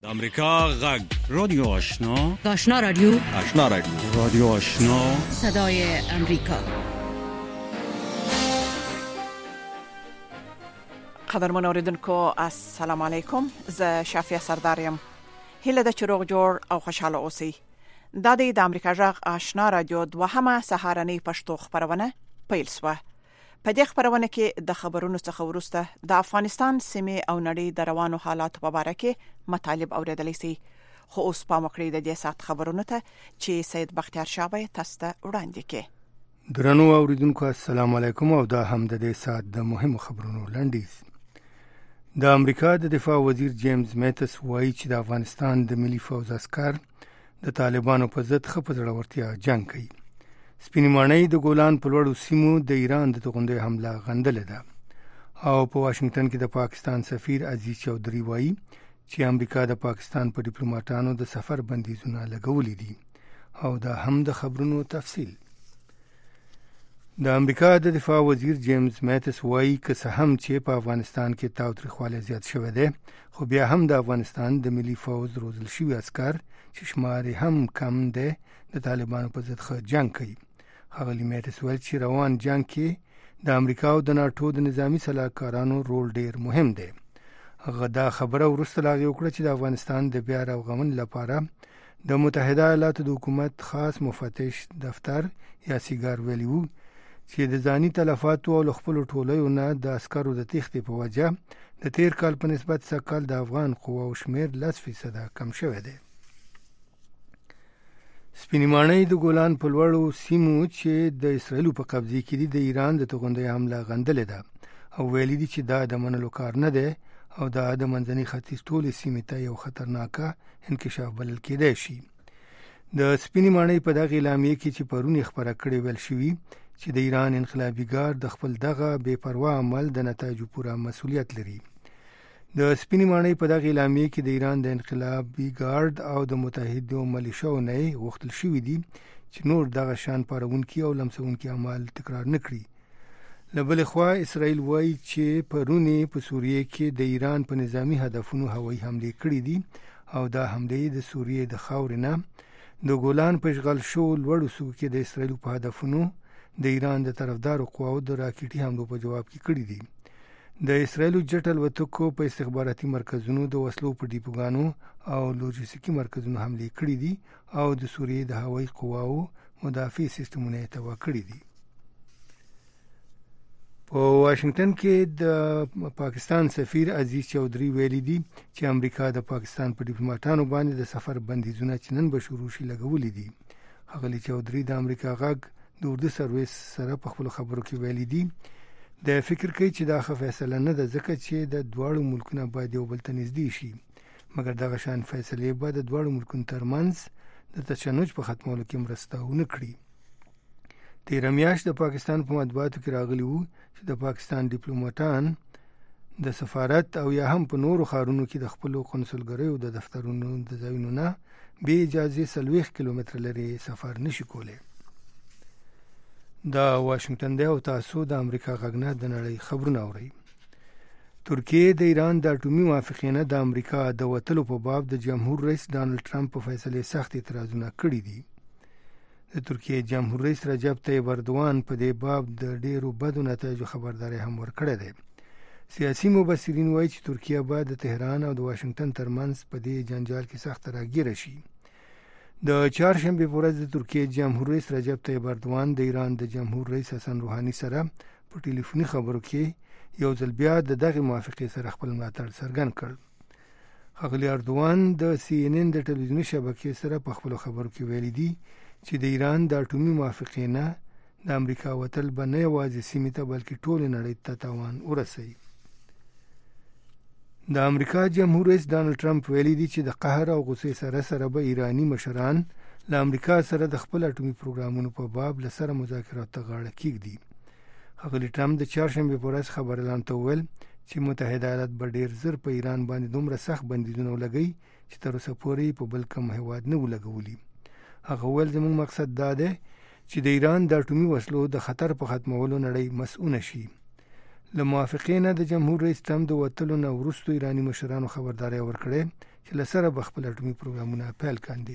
د امریکا غږ رادیو آشنا آشنا رادیو رادیو آشنا صدای امریکا. قدرمن اوریدونکو السلام علیکم. زه شافیه سردارم. هله د چروغ جوړ او خوشاله اوسئ. دا د امریکا غږ آشنا رادیو دوهمه سهارنۍ پښتو خبرونه پیل شوه. په دې خبرونه کې د خبرونو څخه ورسته د افغانستان سیمه او نړۍ د روانو حالات په اړه کې مطالب اوریدلی سي. خو اوس په مکړې د دې سات خبرونه ته چې سید بختیار شابه تاسو ته وړاندې کړي. درنو اوریدونکو السلام علیکم او دا هم د دې سات د مهمو خبرونو لنډیز. د امریکا د دفاع وزیر جیمز میتس وایي چې د افغانستان د ملي فوج عسكر د طالبانو په ضد خپه زړورتیا جنگ کوي. سپینې ماڼۍ د ګولان په لوړو سیمو د ایران د توغندۍ حمله غندلې ده او په واشنگټن کې د پاکستان سفیر عزیز چودھری وایي چې امریکا د پاکستان په ډیپلوماټانو د سفر بندیزونه لګولې دي او دا هم د خبرونو تفصیل. د امریکا د دفاع وزیر جیمز میتس وایي که څه هم چې په افغانستان کې تاوتریخوالی زیات شوی دی خو بیا هم د افغانستان د ملي فوج روزل شوي عسكر چې شمار هم کم دی د طالبانو په ضد ښه جنگ کوي. ښاغلي میتس ویل چې روان جنگ کې د امریکا او د ناټو د نظامی سلاکارانو رول ډیر مهم دی. هغه دا خبره وروسته لا وکړه چې د افغانستان د بیا رغونې لپاره د متحده ایالاتو د حکومت خاص مفتش دفتر یا سیګار ویلی وو چې د ځاني تلفاتو او خپل ټولیو نه د عسکرو د تېښتې په وجه د تیر کال په نسبت سږ د افغان قواو شمیر 10% کم شوی دی. سپینې ماڼۍ د ګولان په لوړو سیمو چې د اسرائیلو په قبضه کې دي د ایران د توغندۍ حمله غندلې ده او ویلي دي چې دا د منلو کار نه دی او دا د منځني ختیځ ټولې سیمې ته یو خطرناکه انکشاف بلل کېدای شي. د سپینې ماڼۍ په دغه اعلامیه کې چې پرون خبره کړې ویل شوي چې د ایران انقلابي ګارد د خپل دغه بې پروا عمل د نتایجو پوره مسؤلیت لري. د سپینې ماڼۍ په دغه اعلامیه کې د ایران د انقلابي ګارد او د متحدو ملیشو نه غوښتل شوي دي چې نور دغه شان پارونکي او لمسونکي اعمال تکرار نه کړي. له بلې خوا اسرائیل وایي چې پرون په سوریه کې د ایران په نظامی هدفونو هوایي حملې کړې دي او دا حملې د سوریه د خاورې نه د ګولان په اشغال شوو لوړو سیمو کې د اسرائیل په هدفونو د ایران د طرفدارو قواو د راکټي حملو په جواب کې کړې دي. د اسرائیلو جټ الوتکو په استخباراتي مرکزونو د وسلو په ډیپوګانو او لوجستیکي مرکزونو حملې کړې دي او د سوریې د هوایي قواو مدافع سیستمونه یې تباه کړي دي. په واشنگټن کې د پاکستان سفیر عزیز چودھری ویلي دي چې امریکا د پاکستان په ډیپلوماټانو باندې د سفر بندیزونه چې نن به شروع شي لګولې دي. ښاغلي چودھری د امریکا غږ د اردو سرویس سره په خپلو خبرو کې ویلي دي د فکر کوي چې دا ښه فیصله نه ده ځکه چې د دواړو ملکونو باید یو بل ته نږدې شي مګر دغه شان فیصلې به د دواړو ملکونو ترمنځ د تشنج په ختمولو کې مرسته ونه کړي. تېره میاشت د پاکستان په مطبوعاتو کې راغلی وو چې د پاکستان ډیپلوماټان د سفارت او یا هم په نورو ښارونو کې د خپلو قونسلګریو د دفترونو د ځایونو نه بې اجازې 40 کیلومتره لرې سفر نشي کولی. دا واشنگټن دی او تاسو د امریکا غږ نه د نړۍ خبرونه اورئ. ترکیه د ایران د اټومي موافقې نه د امریکا د وتلو په باب د جمهور رئیس ډانلډ ټرمپ په فیصلې سخت اعتراضونه کړي دي. د ترکیه جمهور رئیس رجب طیب اردوان په دې باب د ډیرو بدو نتایجو خبرداري هم ورکړې ده. سیاسي مبصرین وایي چې ترکیه باید د تهران او د واشنگټن ترمنځ په دې جنجال کې سخت راګیره شي. د چهارشنبې په ورځ د ترکیه جمهور رئیس رجب طیب اردوان د ایران د جمهور رئیس حسن روحاني سره په ټلیفوني خبرو کې یو ځل بیا د دغه موافقې سره خپل ملاتړ څرګند کړ. ښاغلي اردوان د CNN د ټلویزیوني شبکې سره په خپلو خبرو کې ویلي دي چې د ایران د اټومي موافقې نه د امریکا وتل به نه یوازې سیمې ته بلکې ټولې نړۍ ته تاوان ورسوي. د امریکا جمهور رئیس ډانلډ ټرمپ ویلي دي چې د قهر او غصې سره به ایرانی مشران له امریکا سره د خپل اټومي پروګرامونو په باب له سره مذاکرات ته غاړه کېږدي. ښاغلي ټرمپ د چهارشنبې په ورځ خبريالانو ته وویل چې متحده ایالات به ډېر زر په ایران باندې دومره سخت بندیزونه ولګوي چې تر اوسه پورې په بل کوم هېواد نه ولګولي. هغه ویل زموږ مقصد دا دی چې د ایران د اټومي وسلو د خطر په ختمولو نړۍ مسؤونه شي. له موافقې نه د جمهور رئیس ټرمپ د وتلو نه وروسته ایراني مشرانو خبرداری ورکړې چې لسره بخپل اټومي پروګرامونه پیل کاندي.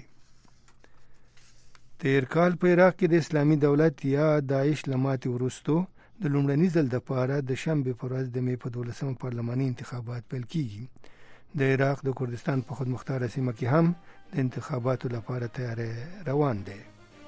تیر کال په عراق کې د اسلامي دولت یا داعش لماتې وروسته د لومړني ځل دپاره د شنبې په ورځ د مې په 12 پارلماني انتخابات پیل کیږي. د عراق د کردستان په خودمختاره سیمه کې هم د انتخاباتو لپاره تیاری روان دی.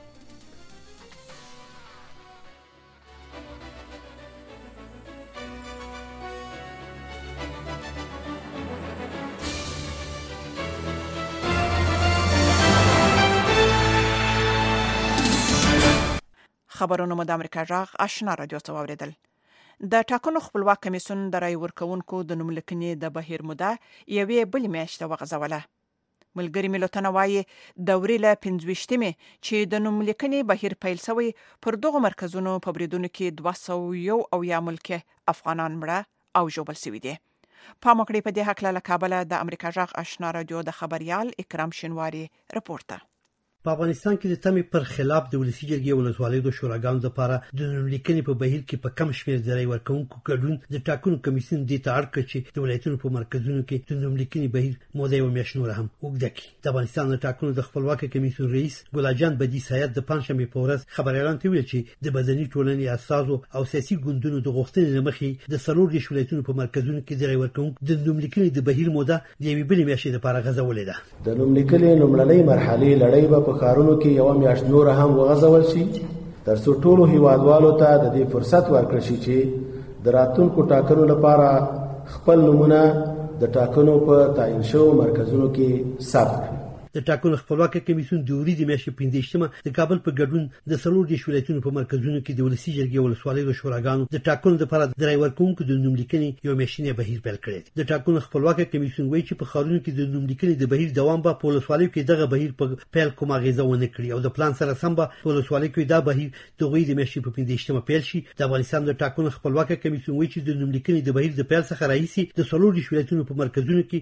خبرونه مو د امریکا جغ آشنا رادیو څخه اوریدل. د ټاکنو خپلواک کمیسیون د رای ورکونکو د نوملیکنې د بهیر موده یوې بل میاشته وغځوله. ملګری ملتونه وايي دورې له 25مې چې د نوملیکنې بهیر پیل شوی پر دغه مرکزونو په بریدونو کې 201 او یا ملک افغانان مړه او ژوبل شوي دي. پامکړې په دې حق له کابل د امریکا جغ آشنا رادیو د خبريال اکرام شینواری رپورټ. په افغانستان کې د تمې پر خلاف د ولسی جرګې ولسوالیو د شوراګانو لپاره د نوملیکنې په بهیر کې په کم شمېر د رای ورکوونکو ګډون د ټاکنو کمیسیون د اړ کړ چې د ولایتونو په مرکزونو کې د نوملیکنې بهیر موده یو میاشت نور هم اوږده کړي. د افغانستان د ټاکنو د خپلواکۍ کمیسیون رئیس ګلاجان بدی سید د پنځشنبې په ورځ خبريالانو ته ویل چې د مدني ټولنې اساسو او سیاسي ګوندونو د غوښتنې لمخې د 4 ولایتونو په مرکزونو کې د رای ورکوونکو د نوملیکنې د بهیر موده د یوې بلې میاشتې لپاره غځولې ده. د نوملیکنې لومړنۍ مرحلې لړۍ په کارونو کې یو میاشت نور هم وغځول شي ترڅو ټولو هیوادوالو ته د دې فرصت ورکړل شي چې د راتلونکو ټاکنو لپاره خپل نمونه د ټاکنو په تعین شوو مرکزونو کې ثبت کړي. د ټاکنو خپلواکۍ کمیسیون د وریدي میاشتې 15مه د کابل په ګډون د 4 ولایتونو په مرکزونو کې د ولسی جرګې ولسوالیو د شوراګانو د ټاکنو لپاره د رای ورکوونکو د نوملیکنې یو میاشتنی بهیر پیل کړی. د ټاکنو خپلواکۍ کمیسیون وایي چې په خارونو کې د نوملیکنې د بهیر دوام به په ولسوالیو کې دغه بهیر په پیل کومه غیزه ونه کړي او د پلان سره سم به په ولسوالیو کې دا بهیر د غوی د میاشتې په 15مه پیل شي. د افغانستان د ټاکنو خپلواکۍ کمیسیون وایي چې د نوملیکنې د بهیر د پیل څخه راهیسي د 4 ولایتونو په مرکزونو کې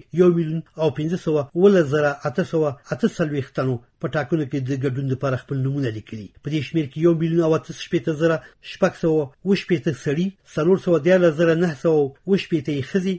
1,500,848 په ټاکنو کې د ګډون لپاره خپل نمونه لیکلي. په دې شمېر کې 1,880,680 سړي، 414,980 ښځې،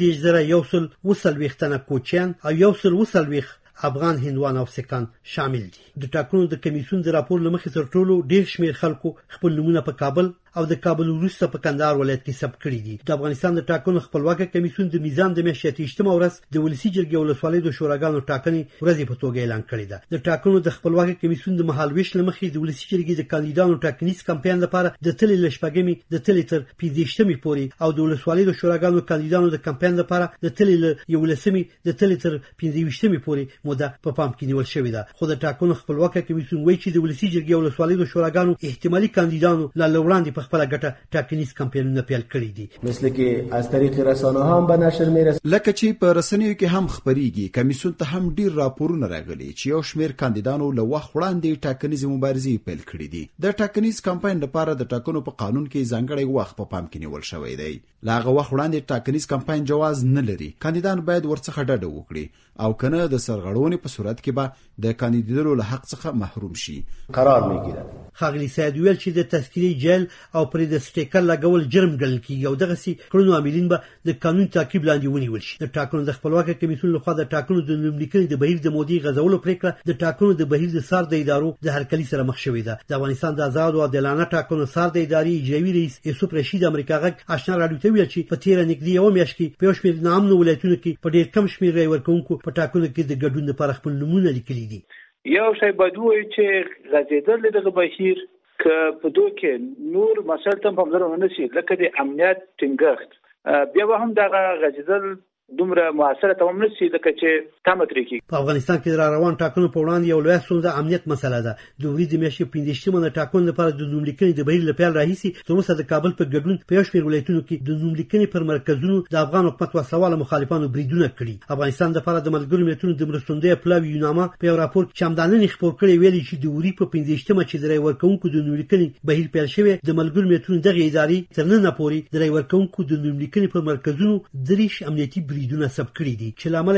15,140 کوچیان او 140 افغان هندوان او سکان شامل دي. د ټاکنو د کمیسیون د راپور لمخې تر ټولو ډېر شمېر خلکو خپل نمونه په کابل او د کابل وروسته په کندهار ولایت کې ثبت کړي دي. د افغانستان د ټاکنو خپلواکۍ کمیسیون د میزان د میاشتې 28مه ورځ د ولسی جرګې ولسوالیو د شوراګانو ټاکنې ورځې په توګه اعلان کړې ده. د ټاکنو د خپلواکۍ کمیسیون د مهالویش لمخې د ولسی جرګې د کاندیدانو ټاکنیز کمپاین لپاره د تلې لشپګمې د تلې تر 15مې پورې او د ولسوالیو د شوراګانو کاندیدانو د کمپاین لپاره د تلې له 11مې د تلې تر 15مې پورې موده په پام کې نیول شوې ده. خو د ټاکنو خپلواکۍ کمیسیون وایي چې د ولسی جرګې ولسوالیو د شوراګانو احتمالي کاندیدانو لا وړاندې په خپل ګټه ټاکنیز کمپاینونه پیل کړي دي. مثل کې از طریق رسانه هم به نشر میرسي لکه چې په رسنیو کې هم خبريږي. کمیسیون ته هم ډیر راپورونه راغلي چې یو شمېر کاندیدانو له وخت وړاندې ټاکنیز مبارزې پیل کړې دي. د ټاکنیز کمپاین لپاره د ټاکنو په قانون کې ځانګړی وخت په پام کې نیول شوی دی. لاغه وخت وړاندې ټاکنیز کمپاین جواز نه لري. کاندیدان باید ورڅخه ډډه وکړي او کنه د سرغړونې په صورت کې به د کاندیدولو له حق څخه محروم شي. قرار میگیرد. خاغلی سید ویل چې د تذکیري جیل او پرې د سټیکر لګول جرم ګڼل کیږي او دغه سي کړنو عاملین به د قانون تعقیب لاندې ونیول شي. د ټاکنو د خپلواکۍ کمیسیون لخوا د ټاکنو د نوملیکنې د بهیر د مودې غځولو پریکړه د ټاکنو د بهیر د سار د ادارو د هرکلي سره مخ شوې ده. د افغانستان د آزاد او عادلانه ټاکنو سار د ادارې اجرایي رئیس یوسف رشید امریکا غږ آشنا رادیو ته ویل چې په تیر نږدې یو میاشت کې په شمېر نامنو ولایتونو کې په ډېر کم شمېر رای ورکوونکو په ټاکنو کې د ګډون لپاره خپل نمونه لیکلي دي. یو شی بدوي چې غځېدل دغه بهیر که په دوه کې نور مسایل ته پاملرنه نشي لکه د امنیت ټینګښت بیا هم دغه غځېدل دومره موثره تمام نشي لکه چې تامتري کی. په افغانستان کې روان ټاکنو په وړاندې یو لوی ستونزه امنیت مسله ده. د ورځې میاشتې 15مه د ټاکنو لپاره د نوملیکنې د بهیر لپاره راهیسي تر اوسه د کابل په ګډون په یو شمېر ولایتونو کې د نوملیکنې پر مرکزونو د افغان حکومت وسواله مخالفانو بریدونه کړي. افغانستان لپاره د ملګرو ملتونو د مرستندوی پلاوی یونامه په یو راپور کې چمداننې خبر کړی ویلي چې د وري په 15مه چې د رای ورکوونکو د نوملیکنې بهیر پیل شوی د ملګرو ملتونو دغه ادارې تر نن پورې د رای ورکوونکو د نوملیکنې پر مرکزونو 3 امنیتي بریدونه ثبت کړي دي چې لامل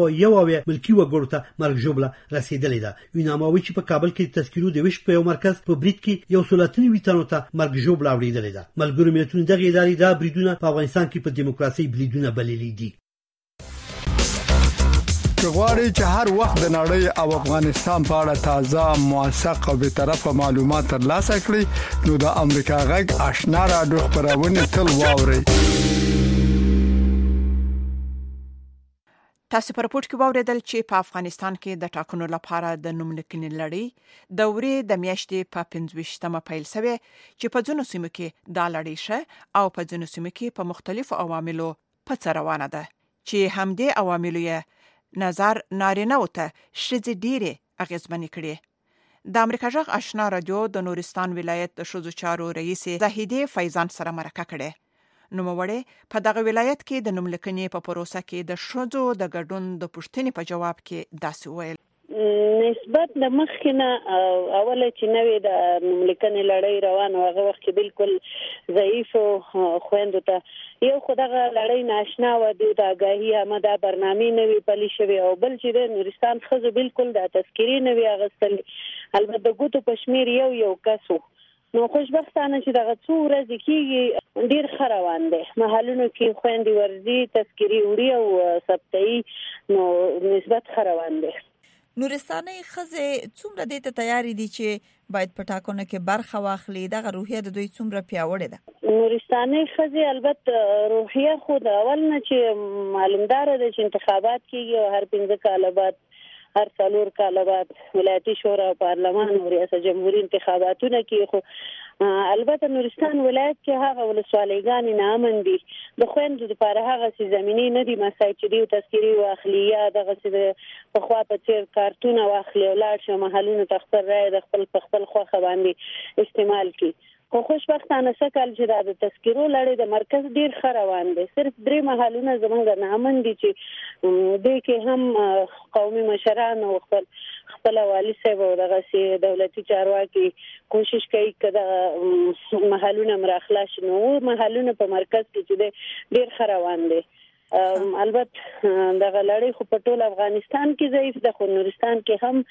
201 ملکی وګړو ته مرګ ژوبله رسیدلې ده. یونامه وایي چې په کابل کې د تذکیرو د ویش په یو مرکز په برید کې 130 تنو ته مرګ ژوبله اوریدلې ده. ملګرو ملتونو دغه ادارې دا بریدونه په افغانستان کې په دیموکراسي بریدونه بللي دي. که غواړئ چې هر وخت د نړۍ او افغانستان په اړه تازه موثق او به طرفه معلومات ترلاسه کړئ نو د امریکا غږ آشنا رادیو خبرونه تل واورئ. تاسو پر پورت کې واوریدل چې په افغانستان کې د ټاکنو لپاره د نوملیکنې لړۍ د ورې د میاشتې په 25مه پیل شوه چې په ځینو سیمو کې دا لړۍ شه او په ځینو سیمو کې په مختلفو عواملو په څیر روانه ده چې همدې عواملو یې نظر نارینه وته شذې ډېرې اغیزمنې کړې. د امریکا غږ آشنا رادیو د نورستان ولایت د شذو چارو رئیس زاهدی فیضان سره مرکه کړې. نوموړی په دغه ولایت کې د نوملیکنې په پروسه کې د شذو د ګډون د پوښتنې په جواب کې داسې ویل: نسبت د مخکنه اوله چې نوې د نوملیکنې لړۍ روانه هغه وخت کې بالکل ضعیف او خويندو ته یو خدغه لړۍ ناشنا و د آگاهی هم د برنامه نوې پلي شوی او بل چې د نورستان خزو بالکل د تذکری نوې اغستل البته د ګوتو پښمیر یو کسو. نو خوشبختانه چې دغه څو ورځې کېږي ډیر خروان دي محلونو کې خويندې ورزي تذکری وړي او سبتي نو نسبت خروان دي. نورستاني خزه څومره د ته تیاری دي چې باید پټاکونه کې برخه واخلي دغه روحیه د دوی څومره پیاوړې ده؟ نورستاني خزه البته روحیه خود اول نه چې معلومدار ده چې انتخابات کېږي او هر 15 کال بعد هر 4 کال بعد ولایتي شورا پارلمان او ریاست جمهوریت انتخاباتونه کې خو البته نورستان ولایت کې هغه ولسوالیګان نه امن دي د خويندو لپاره هغه سي زميني نه دي مسای چې دی تذکری واخلي یا دغه څه په خوا په چیر کارتونه واخلي او لاړ شي محلونو تخسر راي د خپل خوخه باندې استعمال کی. خو خوشبختانه سکل چې د تذکرو لړۍ د مرکز ډیر خروان دي. صرف 3 محلونه زمونږ نه امن دي چې د کې هم قومي مشران او خپل والی صاحب او دغه سي دولتي چارواکي کوشش کوي چې محلونه مراخلاش نو محلونه په مرکز کې چې ډیر خروان دي. البته دغه لړۍ خو په ټول افغانستان کې ضعیف ده خو نورستان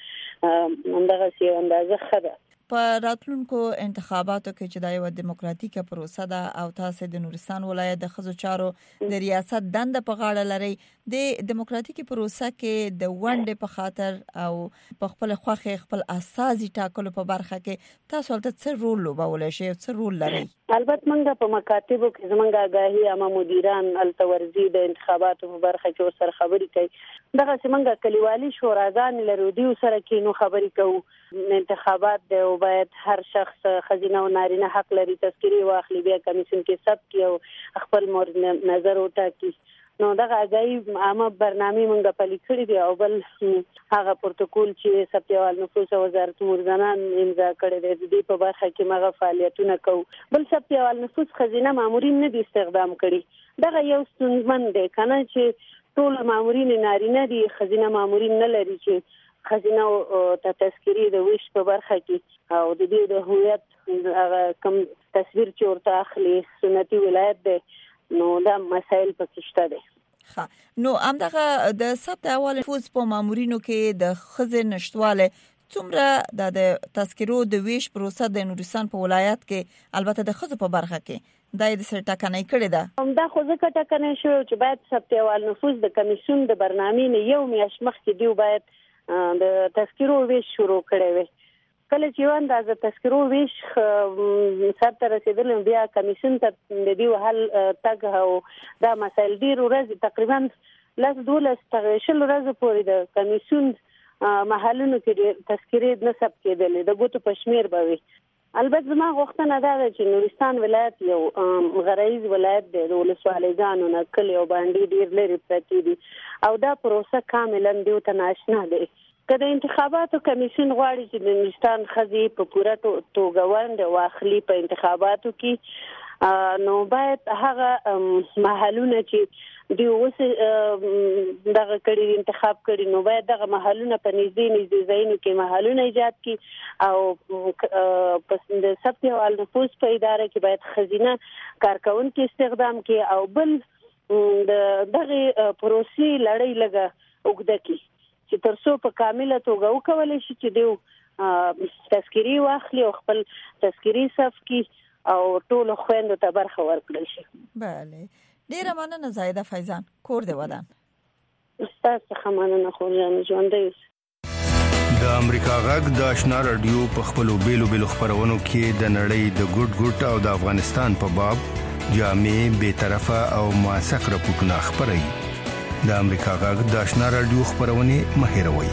کې هم دغه سي اندازه خده. په راتلونکو انتخاباتو کې چې دا یو دیموکراتیکه پروسه ده او تاسو د نورستان ولایت د خزو چارو د ریاست دنده په غاړه لري د دیموکراتیکي پروسه کې د ونډې په خاطر او په خپل خوخه خپل اساسي ټاکلو په برخه کې تاسو ولته څه رول لوبولای شئ څه رول لري؟ البته موږ په مکاتبو کې زمونږ آگاهی عامه مدیران التورزی د انتخاباتو په برخه کې سره خبرې کوي دغه څنګه کلیوالي شوراګان لرو دی سره کې نو خبرې کوو انتخابات د باید هر شخص خزینه او نارینه حق لري تذکری واخلي بیا کمیسیون کې ثبت کی او خپل مورد نظر وټاکي. نو دغه غي عامه برنامه مونږه پلي کړی دی او بل هغه پروتوکول چې سپیوال نفوس وزارت مرزنان امضا کړی دی د دې په برخه کې مغه فعالیتونه کوي. بل سپیوال نفوس خزینه مامورین نه دي استخدام کړي دغه یو ستونزمن دی کنه چې ټول مامورین نارینه دي خزینه مامورین نه لري چې خزینه او تذکری د ویش په برخه کې او د دې د هویت هغه کم تصویر چې ورته اخلي سنتي ولایت دی نو دا مسائل پکې شته دي. نو همدغه د ثبت اول فوز په مامورینو کې د خزه نشټواله څومره د تذکرو د ویش پروسه د نورستان په ولایت کې البته د خزه په برخه کې دا د سر ټاکنه کړی ده دا خو ځکه ټاکنه شو چې باید ثبت اول نفوس د کمیسیون د برنامې نه یو میاشت مخکې دی باید د تذکرو ویش شروع کړي وي. کله چې وان د تذکرو ویش سره رسیدل بیا کمیسیون ته د دې حل تګ او دا مسایل ډیر ورځ تقریبا لاس 12 شل ورځې پورې د کمیسیون محلونو کې تذکری نه ثبت کېدل د ګوتو پښمیر بوي. البته زما غوښتنه ده چې نورستان ولایت یو غرایز ولایت دی د ولسوالیګانو نه کلی او باندې ډیر لري پرتی دي او دا پروسه کاملا دیو ته ناشنا دی. کله انتخاباتو کمیسیون غواړي چې د نورستان خزي په پوره توګه ونډه واخلي په انتخاباتو کې نو باید هغه محلونه چې دی اوس دغه کړي انتخاب کړي نو باید دغه محلونه په نږدې ځایونو کې محلونه ایجاد کړي او پس د ثبت او نفوس په اداره کې باید خزینه کارکونکو استخدام کړي او بل دغه پروسې لړۍ لګه وګړه کړي چې ترڅو په کامله توګه وکولای شي چې دیو تذکری واخلي او خپل تذکری صف کې او ټول خويندو ته برخه ورکړي شي. بله ډیره مننه زاهده فیضان کور دی ودان. استاد څخه مننه خو ژوندۍ اوسئ. د امریکا غږ د آشنا رادیو په خپلو بیلو خبرونو کې د نړۍ د ګډ او د افغانستان په باب جامع بے طرفه او موثق راپورټونه خبري. د امریکا غږ د آشنا رادیو خبرونه مهیروي.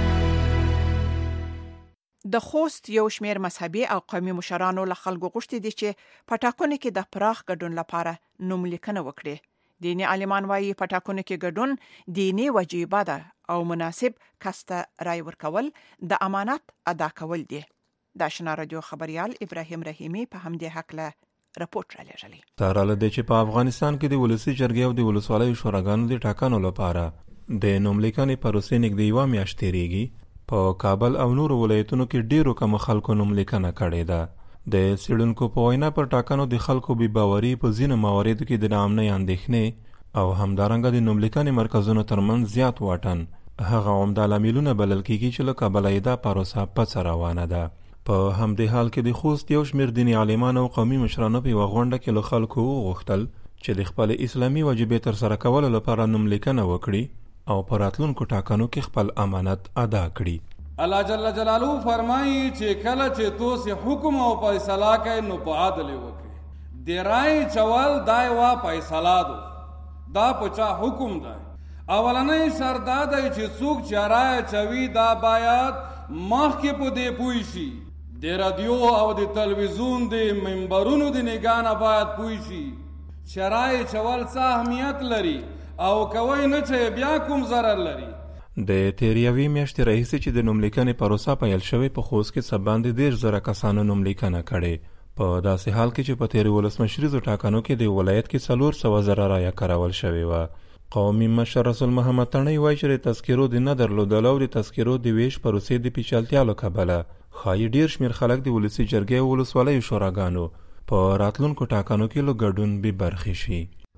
د خوست یو شمیر مذهبي او قومي مشرانو له خلکو غوښتي دي چې په ټاکنو کې د پراخ ګډون لپاره نوم لیکنه وکړي. دیني عالمان وايي په ټاکنو کې ګډون دیني وجیبه ده او مناسب کسته رای ورکول د امانت ادا کول دي. د آشنا رادیو خبريال ابراهیم رحیمی په همدې حق له راپورټ را لېږلی. تر له دې چې په افغانستان کې د ولسی جرګې او د ولسوالۍ شوراګانو د ټاکنو لپاره د نوم لیکنې پروسې نږدې یوه میاشت تېرېږي، په کابل او نورو ولایتونو کې ډېرو کم خلکو نوم لیکنه کړې ده. د څېړونکو په وینا پر ټاکنو د خلکو بې باوري په ځینو مواردو کې د ناامنۍ اندېښنې او همدارنګه د نوم لیکنې مرکزونو ترمنځ زیات واټن هغه عمده لاملونه بلل کېږي چې له کابله یې دا پروسه پڅه روانه ده. په همدې حال کې د خوست یو شمېر دیني عالمان او قومي مشرانو په یوه غونډه کې له خلکو وغوښتل چې د خپل اسلامي واجبې ترسره کولو لپاره نوم لیکنه وکړي او په راتلونکو ټاکنو کې خپل امانت ادا کړي. الله جل جلاله فرمایي چې کله چې تاسو حکم او فیصله کوئ نو په عدل وکړئ. د رای چول دا یوه فیصله ده، دا په چا حکم ده. اولنۍ شرط دا دی چې څوک چې رای چوي دا باید مخکې په دې پوه شي، د رادیو او د تلویزیون د منبرونو د نګاه نه باید پوه شي چې رای چول څه اهمیت لري او کوی نه چې بیا کوم ضرر لري. د تېرې یوې میاشتې راهیسې چې د نوم لیکنې پروسه پیل شوې په خوست کې څه باندې 10,000 کسانو نوم لیکنه کړې. په داسې حال کې چې په تېرې ولسمشریزو ټاکنو کې د ولایت کې 400,000 رایه کارول شوې وه. قومي مشر رسول محمد تڼۍ وایي چې د تذکرو د نه درلودلو او د تذکرو د ویش پروسې د پیچلتیا له کبله ښایي ډېر شمېر خلک د ولسي جرګې او ولسوالیو شوراګانو په راتلونکو ټاکنو کې له ګډون بې برخې شي.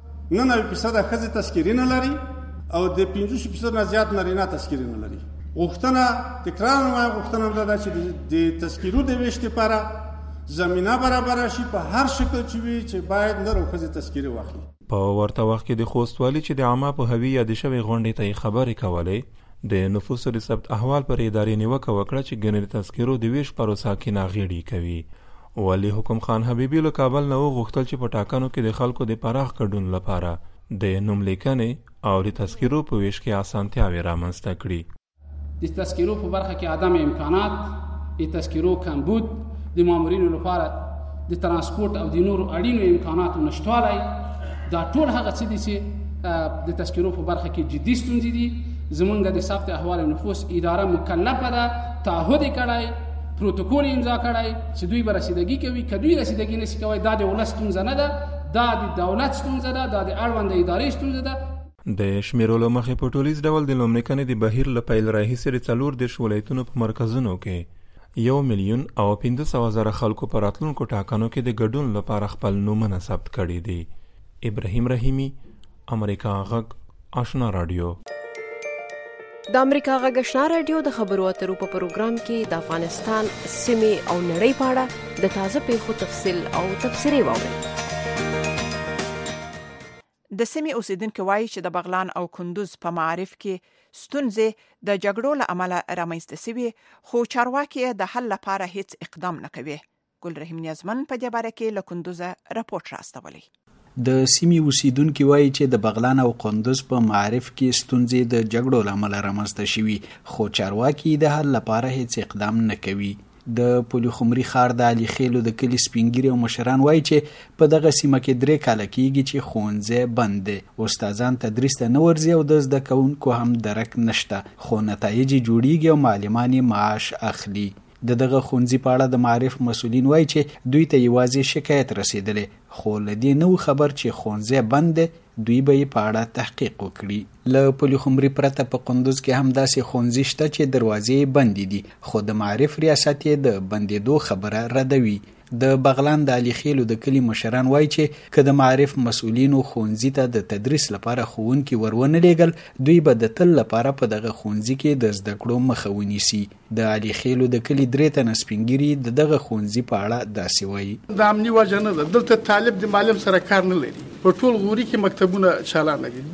99% ښځې تذکرې نه لري او د 50% نه زیات نارینه تذکرې نه لري. غوښتنه تکرار وایم، غوښتنه دا ده چې د تذکرو د ویش لپاره زمینه برابر شي په هر شکل چې وي چې باید نر او ښځې تذکرې واخلي. په ورته وخت کې د خوست والي چې د عامه پوهاوي یادې شوې غونډې ته یې خبرې کولې، د نفوسو د ثبت احوال پر ادارې نیوکه وکړه چې ګڼې د تذکرو د ویش پروسه کې ناغېړي کوي. والي حکم خان حبیبي له کابل نه وغوښتل چې په ټاکنو کې د خلکو د پراخ ګډون لپاره د نوم لیکنې او د تذکرو په ویش کې اسانتیاوې رامنځته کړي. د تذکرو په برخه کې عدم امکانات، د تذکرو کمبود، د مامورینو لپاره د ترانسپورت او د نورو اړینو امکاناتو نشتوالی، دا ټول هغه څه دي چې د تذکرو په برخه کې جدي ستونزې دي. زمونږ د ثبت احوال نفوس اداره مکلفه ده، تعهد یې کړی، پروتوکول یې امضا کړی چې دوی به رسیدګي کوي. که دوی رسیدګي نشي کوی دا د ولس ستونزه نه ده، دا د دولت ستونزه ده، دا د اړونده ادارې ستونزه ده. د شمیرولو مخې په ټولیز ډول د نوم لیکنې د بهیر له پیل راهیسې د 4 ولایتونو په مرکزونو کې 1,15,000 خلکو په راتلونکو ټاکنو کې د ګډون لپاره خپل نومونه ثبت کړي دي. ابراهیم رحیمی، امریکا غږ آشنا رادیو. د امریکا غږ آشنا رادیو د خبرو اترو په پروګرام کې د افغانستان سیمې او نړۍ په اړه د تازه پیښو تفصیل او تبصرې واورئ. د سیمې اوسیدونکو وایي چې د بغلان او کندوز په معارف کې ستونزې د جګړو له امله رامنځته شوې، خو چارواکي د حل لپاره هیڅ اقدام نه کوي. ګل رحیم نیازمن په دې باره کې له کندوزه راپورټ راستولی. د سیمې اوسیدونکو وایي چې د بغلان او کندوز په معارف کې ستونزې د جګړو له امله رامنځته شوې، خو چارواکي د حل لپاره هیڅ اقدام نه کوي. د پولخمري ښار د علي خیلو د کلي سپینګیري او مشران وایي چې په دغه سیمه کې 3 کاله کېږي چې ښوونځی بند دی، استادان تدریس ته نه ورځي او د زده کوونکو هم درک نشته، خو نتایج جوړیږي او معلمان معاش اخلي. دغه ښوونځي په اړه د معارف مسؤلین وایي چې دوی ته یوازې شکایت رسیدلی، خو له دې نه خبر چې ښوونځی بند دی، دوی به یې په اړه تحقیق وکړي. له پولخمري پرته په کندوز کې هم داسې ښوونځي شته چې دروازې بندې دي، خو د معارف ریاست یې د بندېدو خبره ردوي. د بغلان د علي خیلو د کلي مشران وایي چې که د معارف مسؤلینو ښوونځي ته د تدریس لپاره ښوونکي ورونه لیږل، دوی به د تل لپاره په دغه ښوونځي کې د زده کړو مخه ونیسي. د علي خیلو د کلی درې تنه سپینګیري دغه ښوونځي په اړه داسې وایي. د امني وجه نه ده، دلته طالب د معلم سره کار نه لري. په ټول غوري کې مکتبونه چالانه دي.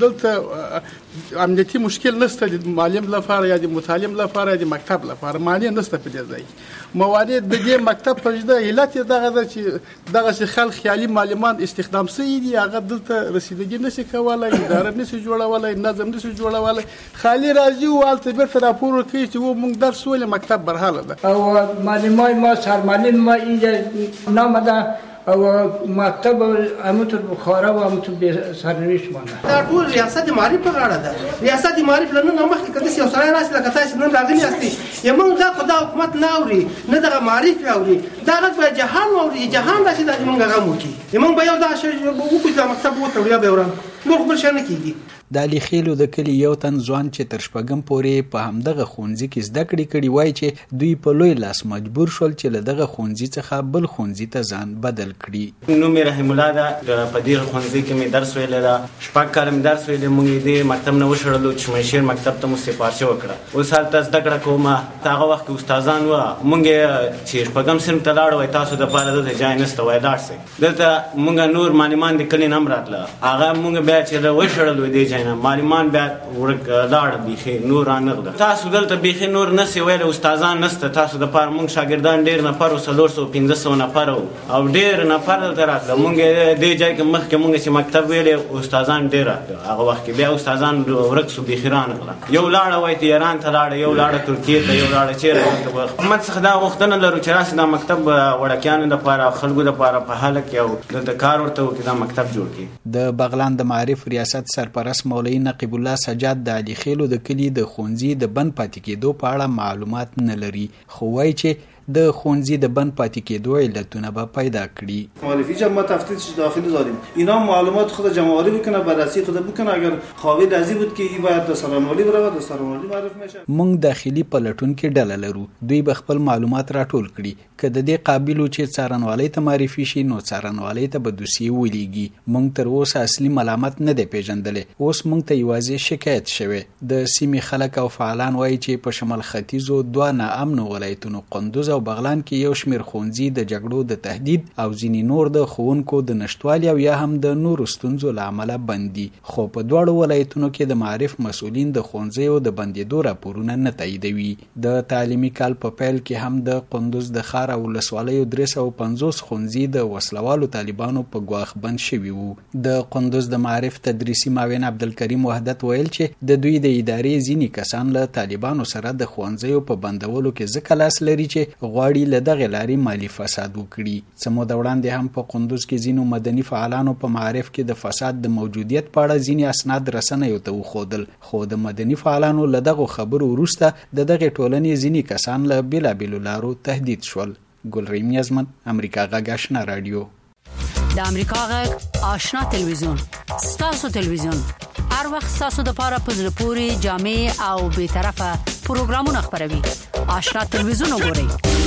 دلته امنیتي مشکل نشته د معلم لپاره یا د متعلم لپاره یا د مکتب لپاره. معنی نشته په دې ځای. موارد د دې مکتب په جده علت دغه ده چې دغه خلک خیالي معلمان استخدام شوي دي، هغه دلته رسیدګي نشي کولای، اداره نشي جوړولای، نظم نشي جوړولای، خالی راځي او الته بیرته راپور ورکوي چې و موږ درس ولې مکتب برحاله ده. او معلمای ما سرمعلم ما اینجا نام ده او مکتب اموت بخاره و اموت به سرنوشت مانده. دا ټول ریاست معرفت په غاړه ده. ریاست معرفت لنه نو مخکې کده یو سړی راسي لکه تاسو نن راغلي یاستئ، یمن دا خدا حکومت نه اوري نه دغه معرفت اوري، دا غږ به جهان اوري، جهان راشي د موږ غم وکي، یمن به یو دا شی وکړي د مکتب وته بیا به وران نور خپل شان کیږي. د علي خیلو د کلی یو تن ځوان چې تر شپږم پورې په همدغه ښوونځي کې زده کړې کړي وایي چې دوی په لوی لاس مجبور شول چې له دغه ښوونځي څخه بل ښوونځي ته ځان بدل کړي. نوم یې رحیم الله ده. په دې ښوونځي کې مې درس ویلی ده، 6 کاله مې درس ویلی. موږ یې دې مکتب نه وشړلو چې شمشیر مکتب ته مو سپارچه وکړه. اوس هلته زده کړه کومه. هغه وخت کې استادان وه، موږ یې چې شپږم صنف ته لاړو وایي تاسو دپاره دلته ځای نشته، وایي لاړ شئ. دلته موږ نور معلمان د کلي نه هم راتله، هغه موږ بیا چې وشړلو دې ځای نه معلمان بیا ورک لاړ بیخي نور رانغله. تاسو دلته بیخي نور نسی ویل، استادان نسته. تاسو د پاره مونږ شاګردان ډیر نفر او 400-500 نفر او ډیر نفر دلته راتله. مونږ دې ځای کې مخکې مونږ چې مکتب ویلې استادان ډیر راتله. هغه وخت کې بیا استادان ورک سو بیخي رانغله. یو لاړه وای ته ایران ته لاړه، یو لاړه ترکیه ته، یو لاړه چیرې. حکومت څخه دا غوښتنه لرو چې راسي دا مکتب وړکیانو لپاره خلکو لپاره په حاله کې او دلته کار ورته وکړي، دا مکتب جوړ کړي. د بغلان د معارف ریاست سرپرست مولوي نقیب الله سجاد د علي خیلو د کلی د ښوونځي د بند پاتې کېدو په اړه معلومات نه لري، خو وایي چې د ښوونځي د بند پاتې کېدو علتونه به پیدا کړي. مالفی جمع تفتیش داخلی داریم، اینا معلومات خود جمع‌آوری بکنه، بررسی خود بکنه. اگر خواهی لازم بود که این باید در سرانوالی برود، در سرانوالی معرف میشه. موږ داخلي پلټون کې ډله لرو، دوی به خپل معلومات راټول کړي. که د دې قابلو چې څارنوالۍ ته معرفي شي نو څارنوالۍ ته به دوسیې ولیږي. موږ تر اوسه اصلي ملامت نه دی پیژندلی. اوس موږ ته یوازې شکایت شوی. د سیمې خلک او فعالان وایي چې په شمال ختیځو 2 ناامنو ولایتونو قندوز او بغلان کې یو شمېر ښوونځي د جګړو د تهدید او ځینې نور د ښوونکو د نشتوالي او یا هم د نورو ستونزو له امله بند دي. خو په دواړو ولایتونو کې د معارف مسؤلین د ښوونځیو د بندېدو راپورونه نه تاییدوي. د تعلیمي کال په پیل کې هم د قندوز د ښار او ولسوالیو 350 ښوونځي د وسلوالو طالبانو په ګواښ بند شوي وو. د قندوز د معارف تدریسي معاون عبدالکریم وحدت ویل چې د دوی د ادارې ځینې کسان له طالبانو سره د ښوونځیو په بندولو کې ځکه لاس لري چې غواړي له دغې لارې مالي فساد وکړي. څه موده وړاندې هم په قندوز کې ځینو مدني فعالانو په معارف کې د فساد د موجودیت په اړه ځینې اسناد رسنیو ته وښودل، خو د مدني فعالانو له دغو خبرو وروسته د دغې ټولنې ځینې کسان له بېلابېلو لارو تهدید شول. ګلریم نیازمن، امریکا غږ آشنا رادیو. د امریکا غږ آشنا تلویزیون ستاسو تلویزیون هر وخت ستاسو د پاره په زړه پوري جامع او به طرفه پروګرامونه خبروي. آشنا تلویزیون وګورئ.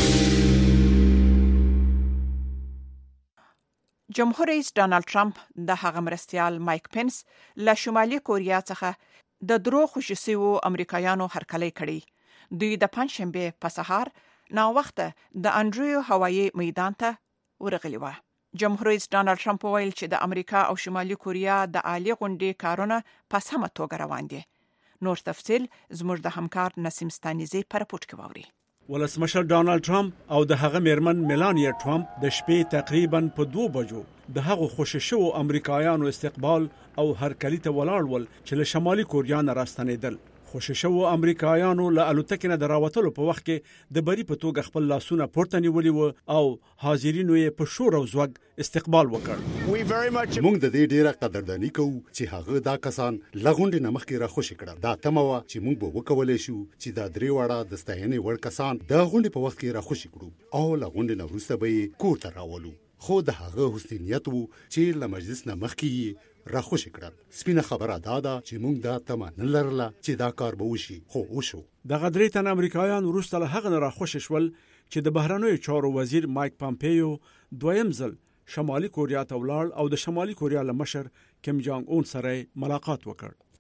جمهور رئیس ډانلډ ټرمپ د هغه مرستيال مایک پنس له شمالي کوریا څخه د درو خوشسيو امریکایانو هرکلی کړي. دوی د پنځشنبه په سهار نا وخت د انډریو هوایي میدان ته ورغلي و. جمهور رئیس ډانلډ ټرمپ ویل چې د امریکا او شمالي کوریا د عالی غونډې کارونه په سمه توګه روان دي. نور تفصيل زموږ د همکار نسیم ستانیزي پر پورت کوي. ولسمشر ډانلډ ټرمپ او د هغه میرمن میلانیا ټرمپ د شپې تقریبا په 2 بجو د هغه خوششو امریکایانو استقبال او هرکلی ته ولاړ ول چې له شمالي کوریا نه راستنیدل. خوششو امریکایانو له الوتکې نه دراوتلو په وخت کې د بری په توګه خپل لاسونه پورته نیولي و او حاضرینو یې په شور او زوږ استقبال وکړ. موږ د دې ډیره قدردانی کوو چې هغه دا کسان لغونډې نه مخکې را خوشی کړه. دا تمه وه چې موږ به وکولای شو چې دا درې واړه د ستاینې وړ کسان د غونډې په وخت کې را خوشی کړو او لغونډې نه وروسته به یې کور ته راولو. خو د هغه حسن نیت وو چې له مجلس نه مخکې را خوشی کړل. سپینه خبره دا ده چې موږ دا تمه نه لرله چې دا کار به وشي، خو وشو. دغه درې تن امریکایان وروسته له هغه نه را خوشی شول چې د بهرنیو چارو وزیر مایک پامپیو دویم ځل شمالي کوریا ته ولاړ او د شمالي کوریا له مشر کیم جانګ اون سره ملاقات وکړ.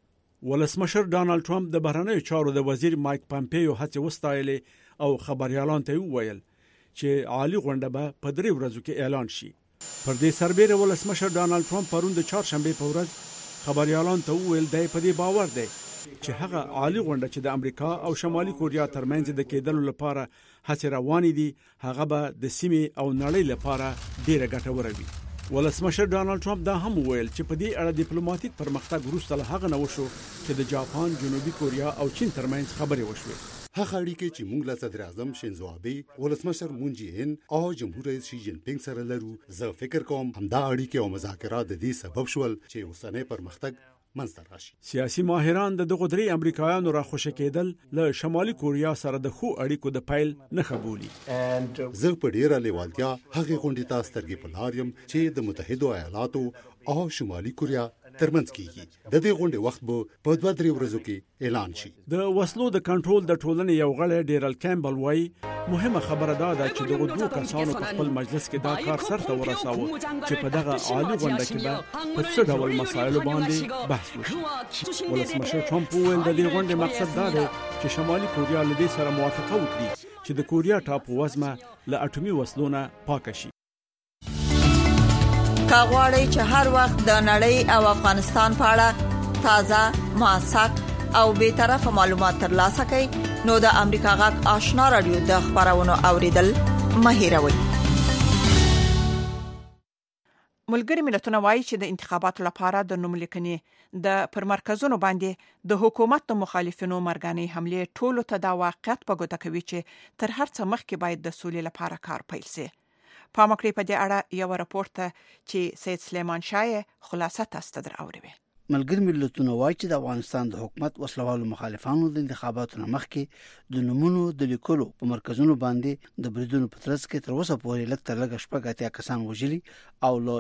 ولسمشر ډانلډ ټرمپ د بهرنیو چارو د وزیر مایک پامپیو هڅه وستایلې او خبريالان ته وویل چې عالی غونډه به په 3 ورځو کې اعلان شي. پر دې سربېره ولسمشر ډانلډ ټرمپ پرون د چهارشنبه په ورځ خبريالان ته وویل دی په دې باور دی چې هغه عالی غونډه چې د امریکا او شمالي کوریا ترمنځ د کېدلو لپاره هڅې روانې دي هغه به د سیمې او نړۍ لپاره ډېره ګټوره وي. ولسمشر ډانلډ ټرمپ دا هم وویل چې په دې اړه ډیپلوماټیک پرمختګ وروسته له هغه نه وشو چې د جاپان، جنوبي کوریا او چین ترمنځ خبرې وشوې. هغه اړیکې چې موږ له صدر اعظم شینزو آبه، ولسمشر مون جی ان او جمهور رئیس شي جین پینګ سره لرو، زه فکر کوم همدا اړیکې او مذاکرات د دې سبب شول چې اوسنۍ پرمختګ منځته راشي. سیاسي ماهران د دغه 3 امریکایانو راخوشي کېدل له شمالي کوریا سره د خو اړیکو د پایل نه قبولي. زه په ډیره لیوالتیا هغه غونډې ته سترګې په لار یم چې د متحده ایالاتو او شمالي کوریا ترمنځ کیږي. د دې غونډې وخت به په 2-3 ورځو کې اعلان شي. د وسلو د کنټرول د ټولنې یو غړی ډیرل کیمبل وایي مهمه خبره ده چې دغه 2 کسانو په خپل مجلس کې دا کار سرته ورساوه چې په دغه عالی غونډه کې به په څه ډول مسایلو باندې بحث وشي. ولسمشر ټرمپ وویل د دې غونډې مقصد دا دی چې شمالي کوریا له دې سره موافقه وکړي چې د کوریا ټاپو وزمه له اټومي وسلو نه پاک شي. کاغواړی چې هر وخت د نړۍ او افغانستان په اړه تازه، موثق او به طرفه معلومات ترلاسه کړئ نو د امریکا غږ آشنا رادیو د خبرونو اوریدل مه هیروئ. ملګری ملتونه وایي چې د انتخاباتو لپاره د نوملیکنې د پرمرکزونو باندې د حکومت د مخالفینو مرګانې حمله ټولو ته دا واقعیت په ګوته کوي چې تر هر څه مخکې باید د سولې لپاره کار پیل شي. پامکړې په دې اړه یو راپور ته چې سید سلیمان شاه خلاصه تاسو ته دراوړي. ملګری ملتونه وایي چې د افغانستان د حکومت وسلوالو مخالفانو د انتخاباتو مخکې د نمونو د لیکلو په مرکزونو باندې د بریدونو په ترڅ کې تر اوسه پورې لږ تر لږه 80 کسان وژلي او له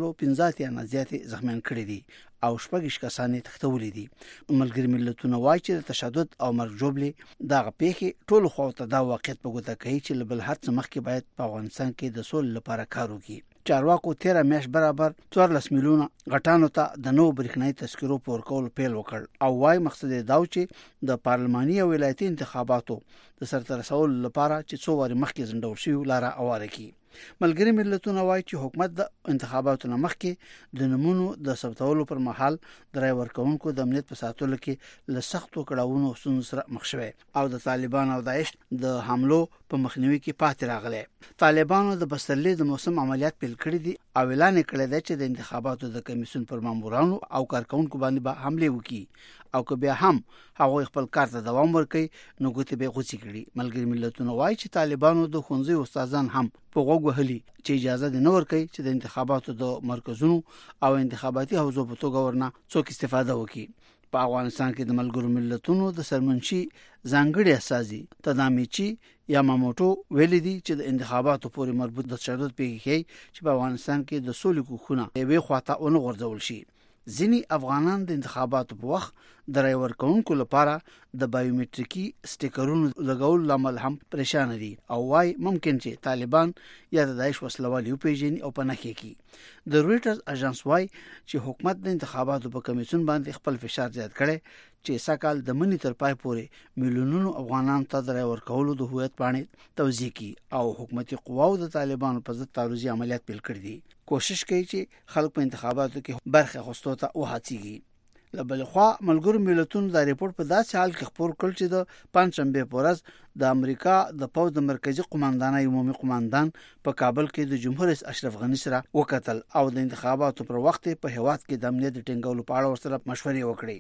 115 نه زیات زخمیان کړي دي او 6 کسان تختولي دي. ملګری ملتونه وایي چې د تشدد او مرګ جوړې دغه پیښې ټول خواته دا واقعیت په ګوته کوي چې بل هر څه مخکې باید په افغانستان کې د سولې لپاره کار وکړي. چارواکو 13 میاشت برابر 14 میلیونه غټانو ته د نو برېښنايي تذکرو پور کول پیل وکړ او وايي مقصد دا و چې د پارلماني او ولایتي انتخاباتو د سرته رسول لپاره چې 2 واري مخکې ځنډول شوی لاره اواره کړي. ملګری ملتونه وایي چې حکومت د انتخاباتو مخکې د نمونو د ثبتولو پر مهال د رای ورکوونکو د امنیت په ساتلو کې له سختو کړاوونو ستونزو سره مخ شوی او د طالبان او داعش د حملو په مخنیوي کې پاتې راغلي. طالبانو د بسرلې د موسم عملیات پیل کړی دي او اعلان کړی دی چې د انتخاباتو د کمیسیون پر مامورانو او کارکونکو باندې به حمله وکړي او که بیا هم هغه خپل کار ته دوام ورکړي نو ګوتې به غوڅې کړي. ملګری ملتونه وایي چې طالبانو د ښوونځي استادان هم په غوږ وهلي چې اجازه نه ورکړي چې د انتخاباتو د مرکزونو او انتخاباتي حوزو په توګه ورنه څوک استفاده وکړي. په افغانستان کې د ملګرو ملتونو د سرمنشي ځانګړي اساسي تدامیچی یا ماموټو ویل دي چې د انتخاباتو پورې مربوط د تشدد پیښې چې په افغانستان کې د سولې کوخونه یوې خواته ونه غورځول شي. ځینی افغانان د انتخاباتو په وخت د رای ورکوونکو لپاره د بایومټریکي سټیکرونو لګول لامل هم پریشان دي او وايي ممکن چې طالبان یا د داعش وسلوال یو پیژني او پناه کوي. د رويټرز اژانس وايي چې حکومت د انتخاباتو په کمیسیون باندې خپل فشار زیات کړي چې سکهال د منی تر پای پورې میلیونونو افغانان ته د رای ورکولو د هویت باندې توزیع کی او حکومتي قواو د طالبانو په ضد تعرضي عملیات پیل کړي دي. کوشش کوي چې خلک په انتخاباتو کې برخه اخیستو ته وهڅيږي. لبلخوا ملګرو ملتونو دا ریپورت په داسې حال کې خبر کړ چې د پنځشنبه په ورځ د امریکا د پوز د مرکزی قوماندانۍ عمومي قوماندان په کابل کې د جمهور رئیس اشرف غنی سره وکتل او د انتخاباتو پر وخت په هیواد کې د امنیت ټینګولو په اړه ورسره مشورې وکړي.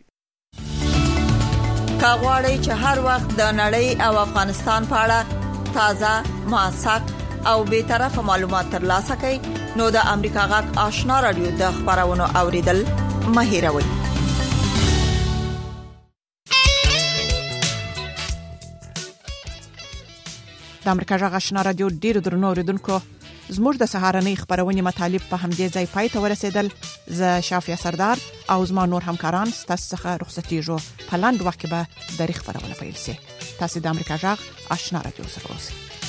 کاغواړی چې هر وخت د نړۍ او افغانستان په اړه تازه، موثق او به طرفه معلومات ترلاسه کړئ نو د امریکا غږ آشنا رادیو د خبرونو اوریدل مه هیروئ. د امریکا غږ آشنا رادیو ډیرو درنو اوریدونکو زموږ د سهارنۍ خبرونه مطالب په همدې ځای پای ته ورسېدل. زه شافیا سردار او زما نور همکاران ستاسو څخه رخصتېږو. په لاندې وخت کې به د خبرونه پیل شي. تاسو د امریکا غږ آشنا رادیو سره اوسئ.